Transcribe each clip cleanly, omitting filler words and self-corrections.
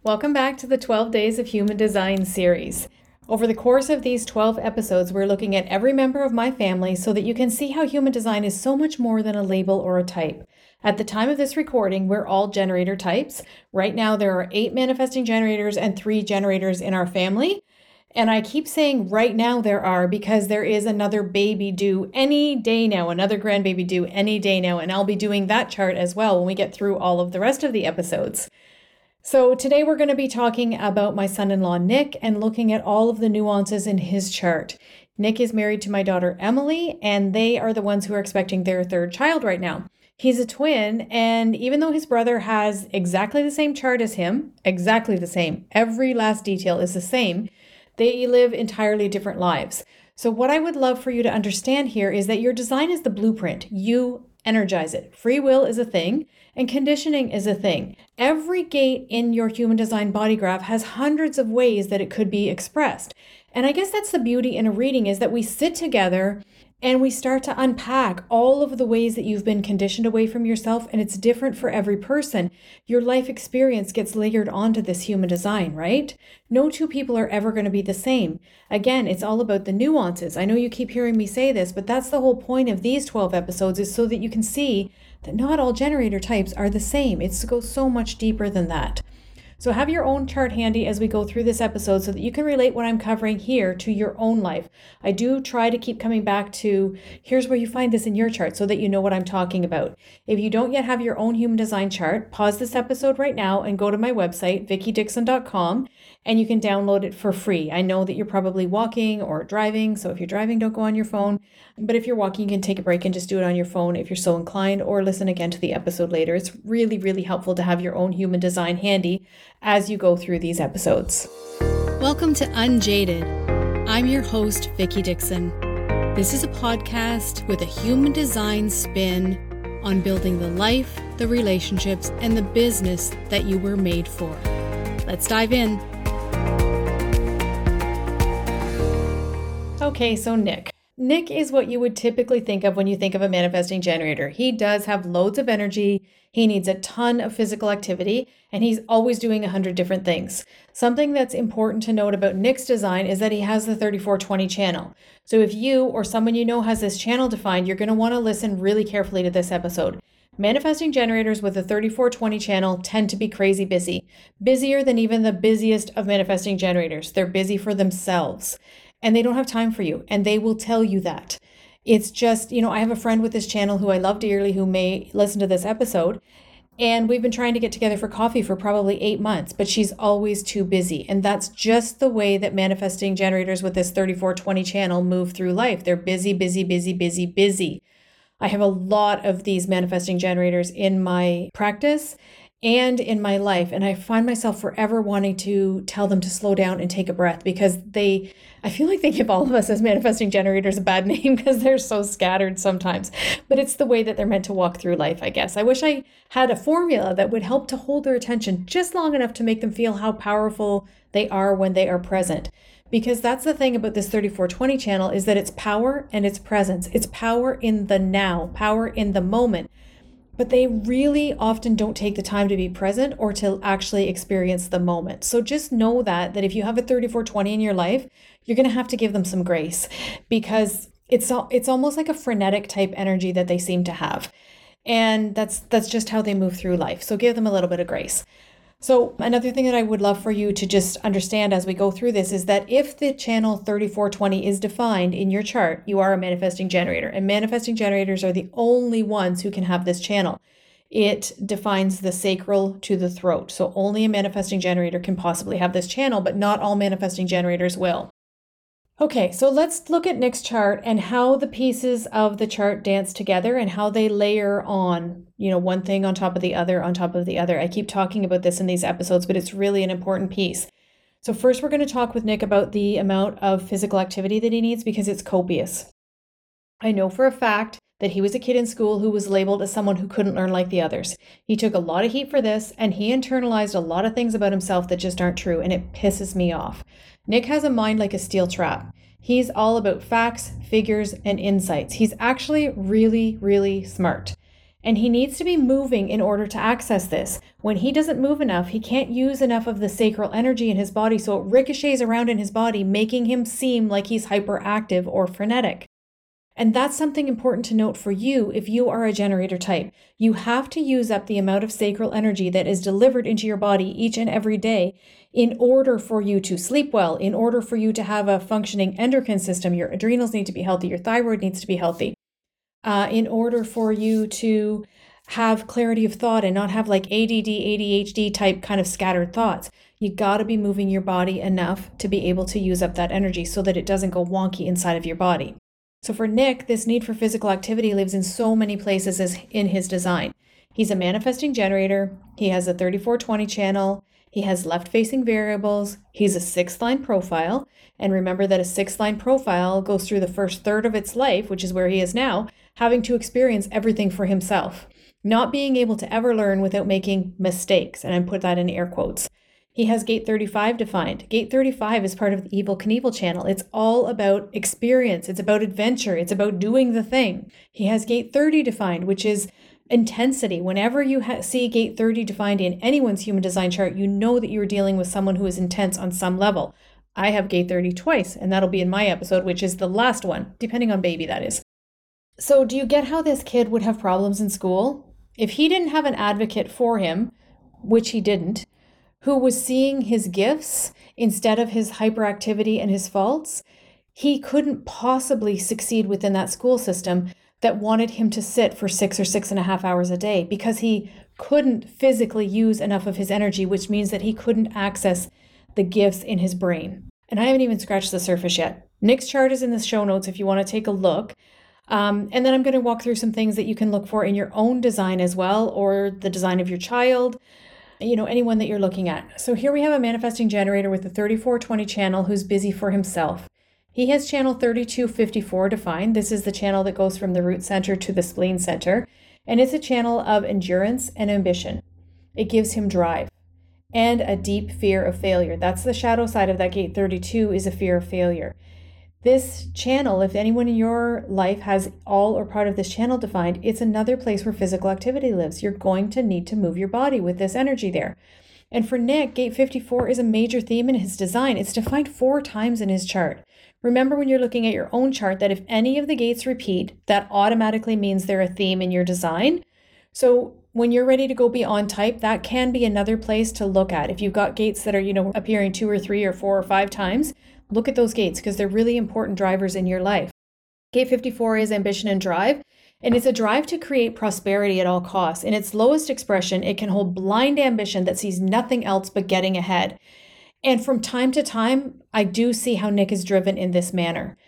Welcome back to the 12 Days of Human Design series. Over the course of these 12 episodes, we're looking at every member of my family so that you can see how human design is so much more than a label or a type. At the time of this recording, we're all generator types. Right now, there are 8 manifesting generators and 3 generators in our family. And I keep saying right now there are because there is another baby due any day now, another grandbaby due any day now. And I'll be doing that chart as well when we get through all of the rest of the episodes. So today we're going to be talking about my son-in-law, Nick, and looking at all of the nuances in his chart. Nick is married to my daughter, Emily, and they are the ones who are expecting their 3rd child right now. He's a twin, and even though his brother has exactly the same chart as him, exactly the same, every last detail is the same, they live entirely different lives. So what I would love for you to understand here is that your design is the blueprint. You energize it. Free will is a thing, and conditioning is a thing. Every gate in your human design body graph has hundreds of ways that it could be expressed. And I guess that's the beauty in a reading, is that we sit together and we start to unpack all of the ways that you've been conditioned away from yourself, and it's different for every person. Your life experience gets layered onto this human design, right? No 2 people are ever going to be the same. Again, it's all about the nuances. I know you keep hearing me say this, but that's the whole point of these 12 episodes, is so that you can see that not all generator types are the same. It's to go so much deeper than that. So have your own chart handy as we go through this episode so that you can relate what I'm covering here to your own life. I do try to keep coming back to here's where you find this in your chart so that you know what I'm talking about. If you don't yet have your own human design chart, pause this episode right now and go to my website, vickydixon.com, and you can download it for free. I know that you're probably walking or driving, so if you're driving, don't go on your phone. But if you're walking, you can take a break and just do it on your phone if you're so inclined, or listen again to the episode later. It's really, really helpful to have your own human design handy as you go through these episodes. Welcome to Unjaded. I'm your host, Vicky Dixon. This is a podcast with a human design spin on building the life, the relationships, and the business that you were made for. Let's dive in. Okay, so Nick. Nick is what you would typically think of when you think of a manifesting generator. He does have loads of energy. He needs a ton of physical activity, and he's always doing 100 different things. Something that's important to note about Nick's design is that he has the 3420 channel. So if you or someone you know has this channel defined, you're going to want to listen really carefully to this episode. Manifesting generators with the 3420 channel tend to be crazy busy, busier than even the busiest of manifesting generators. They're busy for themselves. And they don't have time for you, and they will tell you that. It's just, I have a friend with this channel who I love dearly who may listen to this episode, and we've been trying to get together for coffee for probably 8 months, but she's always too busy. And that's just the way that manifesting generators with this 3420 channel move through life. They're busy, busy, busy, busy, busy. I have a lot of these manifesting generators in my practice and in my life, and I find myself forever wanting to tell them to slow down and take a breath, because I feel like they give all of us as manifesting generators a bad name because they're so scattered sometimes. But it's the way that they're meant to walk through life, I guess. I wish I had a formula that would help to hold their attention just long enough to make them feel how powerful they are when they are present. Because that's the thing about this 3420 channel, is that it's power and it's presence. It's power in the now, power in the moment. But they really often don't take the time to be present or to actually experience the moment. So just know that if you have a 3420 in your life, you're going to have to give them some grace, because it's almost like a frenetic type energy that they seem to have. And that's just how they move through life. So give them a little bit of grace. So another thing that I would love for you to just understand as we go through this is that if the channel 3420 is defined in your chart, you are a manifesting generator, and manifesting generators are the only ones who can have this channel. It defines the sacral to the throat. So only a manifesting generator can possibly have this channel, but not all manifesting generators will. Okay, so let's look at Nick's chart and how the pieces of the chart dance together and how they layer on, one thing on top of the other on top of the other. I keep talking about this in these episodes, but it's really an important piece. So first, we're going to talk with Nick about the amount of physical activity that he needs, because it's copious. I know for a fact that he was a kid in school who was labeled as someone who couldn't learn like the others. He took a lot of heat for this, and he internalized a lot of things about himself that just aren't true, and it pisses me off. Nick has a mind like a steel trap. He's all about facts, figures, and insights. He's actually really, really smart. And he needs to be moving in order to access this. When he doesn't move enough, he can't use enough of the sacral energy in his body, so it ricochets around in his body, making him seem like he's hyperactive or frenetic. And that's something important to note for you if you are a generator type. You have to use up the amount of sacral energy that is delivered into your body each and every day in order for you to sleep well, in order for you to have a functioning endocrine system. Your adrenals need to be healthy, your thyroid needs to be healthy. In order for you to have clarity of thought and not have like ADD, ADHD type kind of scattered thoughts. You got to be moving your body enough to be able to use up that energy so that it doesn't go wonky inside of your body. So for Nick, this need for physical activity lives in so many places as in his design. He's a manifesting generator. He has a 3420 channel. He has left-facing variables. He's a 6th line profile. And remember that a 6th line profile goes through the first third of its life, which is where he is now, having to experience everything for himself, not being able to ever learn without making mistakes. And I put that in air quotes. He has gate 35 defined. Gate 35 is part of the Evel Knievel channel. It's all about experience. It's about adventure. It's about doing the thing. He has gate 30 defined, which is intensity. Whenever you see gate 30 defined in anyone's human design chart, you know that you're dealing with someone who is intense on some level. I have gate 30 twice, and that'll be in my episode, which is the last one, depending on baby, that is. So do you get how this kid would have problems in school? If he didn't have an advocate for him, which he didn't, who was seeing his gifts instead of his hyperactivity and his faults, he couldn't possibly succeed within that school system that wanted him to sit for 6 or 6.5 hours a day because he couldn't physically use enough of his energy, which means that he couldn't access the gifts in his brain. And I haven't even scratched the surface yet. Nick's chart is in the show notes if you want to take a look. And then I'm going to walk through some things that you can look for in your own design as well, or the design of your child, anyone that you're looking at. So here we have a manifesting generator with the 3420 channel who's busy for himself. He has channel 3254 defined. This is the channel that goes from the root center to the spleen center. And it's a channel of endurance and ambition. It gives him drive and a deep fear of failure. That's the shadow side of that gate 32 is a fear of failure. This channel, if anyone in your life has all or part of this channel defined, it's another place where physical activity lives. You're going to need to move your body with this energy there. And for Nick, gate 54 is a major theme in his design. It's defined 4 times in his chart. Remember when you're looking at your own chart that if any of the gates repeat, that automatically means they're a theme in your design. So when you're ready to go beyond type, that can be another place to look at. If you've got gates that are, appearing 2 or 3 or 4 or 5 times, look at those gates because they're really important drivers in your life. Gate 54 is ambition and drive, and it's a drive to create prosperity at all costs. In its lowest expression, it can hold blind ambition that sees nothing else but getting ahead. And from time to time, I do see how Nick is driven in this manner.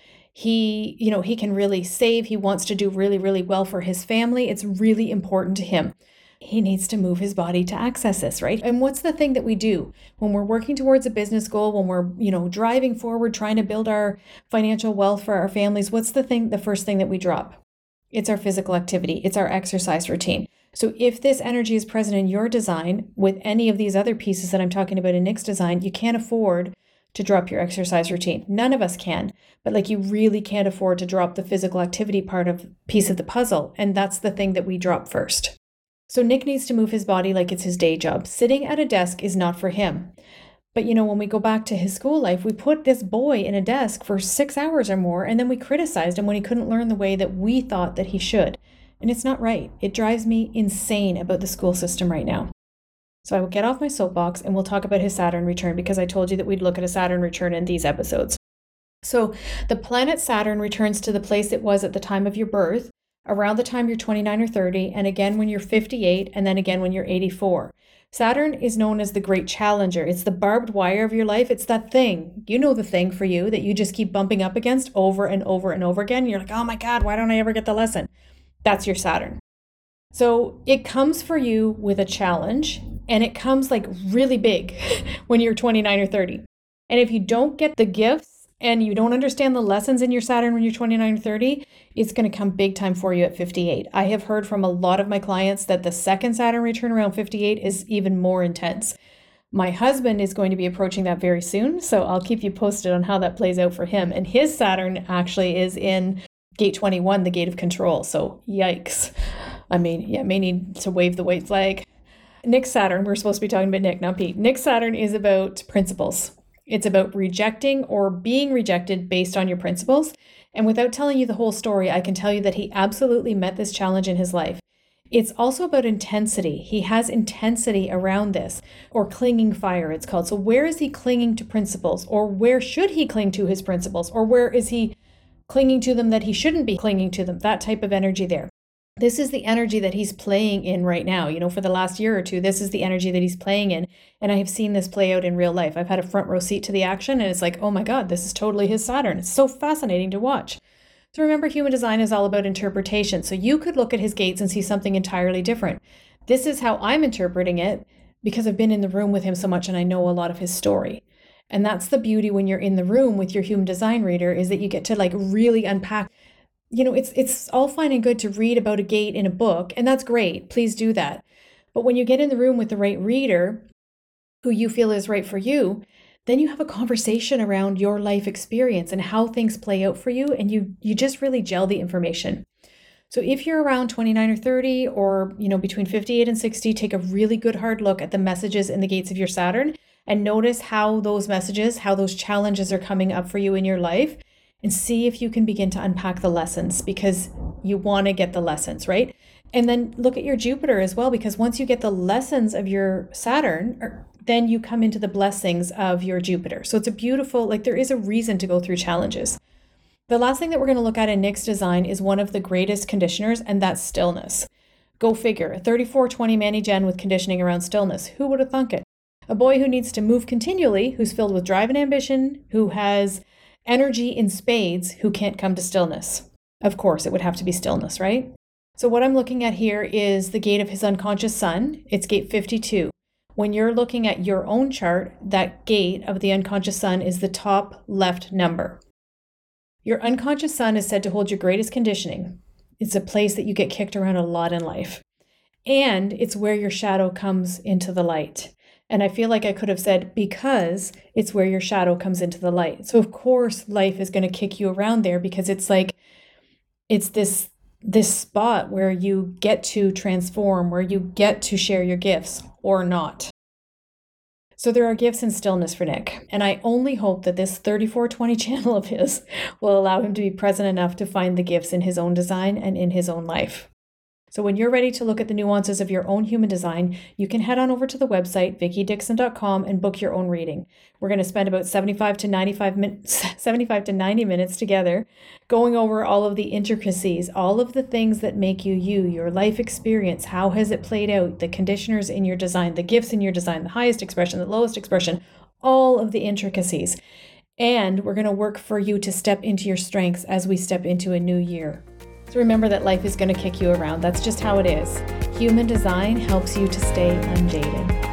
He can really save. He wants to do really, really well for his family. It's really important to him. He needs to move his body to access this, right? And what's the thing that we do when we're working towards a business goal, when we're, driving forward, trying to build our financial wealth for our families? What's the first thing that we drop? It's our physical activity. It's our exercise routine. So if this energy is present in your design with any of these other pieces that I'm talking about in Nick's design, you can't afford to drop your exercise routine. None of us can, but you really can't afford to drop the physical activity piece of the puzzle. And that's the thing that we drop first. So Nick needs to move his body like it's his day job. Sitting at a desk is not for him. But when we go back to his school life, we put this boy in a desk for 6 hours or more, and then we criticized him when he couldn't learn the way that we thought that he should. And it's not right. It drives me insane about the school system right now. So I will get off my soapbox and we'll talk about his Saturn return because I told you that we'd look at a Saturn return in these episodes. So the planet Saturn returns to the place it was at the time of your birth, around the time you're 29 or 30, and again when you're 58, and then again when you're 84. Saturn is known as the great challenger. It's the barbed wire of your life. It's that thing, the thing for you that you just keep bumping up against over and over and over again. You're like, oh my God, why don't I ever get the lesson? That's your Saturn. So it comes for you with a challenge, and it comes really big when you're 29 or 30. And if you don't get the gifts and you don't understand the lessons in your Saturn when you're 29 or 30, it's going to come big time for you at 58. I have heard from a lot of my clients that the second Saturn return around 58 is even more intense. My husband is going to be approaching that very soon, so I'll keep you posted on how that plays out for him. And his Saturn actually is in gate 21, the gate of control. So yikes. I may need to wave the white flag. Nick's Saturn, we're supposed to be talking about Nick, not Pete. Nick's Saturn is about principles. It's about rejecting or being rejected based on your principles. And without telling you the whole story, I can tell you that he absolutely met this challenge in his life. It's also about intensity. He has intensity around this, or clinging fire, it's called. So where is he clinging to principles? Or where should he cling to his principles? Or where is he clinging to them that he shouldn't be clinging to them? That type of energy there. This is the energy that he's playing in right now. For the last year or two, this is the energy that he's playing in. And I have seen this play out in real life. I've had a front row seat to the action, and it's like, oh my God, this is totally his Saturn. It's so fascinating to watch. So remember, human design is all about interpretation. So you could look at his gates and see something entirely different. This is how I'm interpreting it because I've been in the room with him so much and I know a lot of his story. And that's the beauty when you're in the room with your human design reader, is that you get to really unpack. It's all fine and good to read about a gate in a book, and that's great. Please do that. But when you get in the room with the right reader who you feel is right for you, then you have a conversation around your life experience and how things play out for you, and you just really gel the information. So if you're around 29 or 30 or, between 58 and 60, take a really good hard look at the messages in the gates of your Saturn and notice how those messages, how those challenges are coming up for you in your life, and see if you can begin to unpack the lessons, because you want to get the lessons, right? And then look at your Jupiter as well, because once you get the lessons of your Saturn, then you come into the blessings of your Jupiter. So it's a beautiful, there is a reason to go through challenges. The last thing that we're going to look at in Nick's design is one of the greatest conditioners, and that's stillness. Go figure, a 3420 Manny Gen with conditioning around stillness. Who would have thunk it? A boy who needs to move continually, who's filled with drive and ambition, who has energy in spades, who can't come to stillness. Of course, it would have to be stillness, right? So what I'm looking at here is the gate of his unconscious sun. It's gate 52. When you're looking at your own chart, that gate of the unconscious sun is the top left number. Your unconscious sun is said to hold your greatest conditioning. It's a place that you get kicked around a lot in life. And it's where your shadow comes into the light. And I feel like I could have said, because it's where your shadow comes into the light. So of course, life is going to kick you around there, because it's this spot where you get to transform, where you get to share your gifts or not. So there are gifts in stillness for Nick. And I only hope that this 3420 channel of his will allow him to be present enough to find the gifts in his own design and in his own life. So when you're ready to look at the nuances of your own human design, you can head on over to the website, vickydixon.com, and book your own reading. We're going to spend about 75 to 90 minutes together going over all of the intricacies, all of the things that make you you, your life experience, how has it played out, the conditioners in your design, the gifts in your design, the highest expression, the lowest expression, all of the intricacies. And we're going to work for you to step into your strengths as we step into a new year. So remember that life is going to kick you around. That's just how it is. Human design helps you to stay unjaded.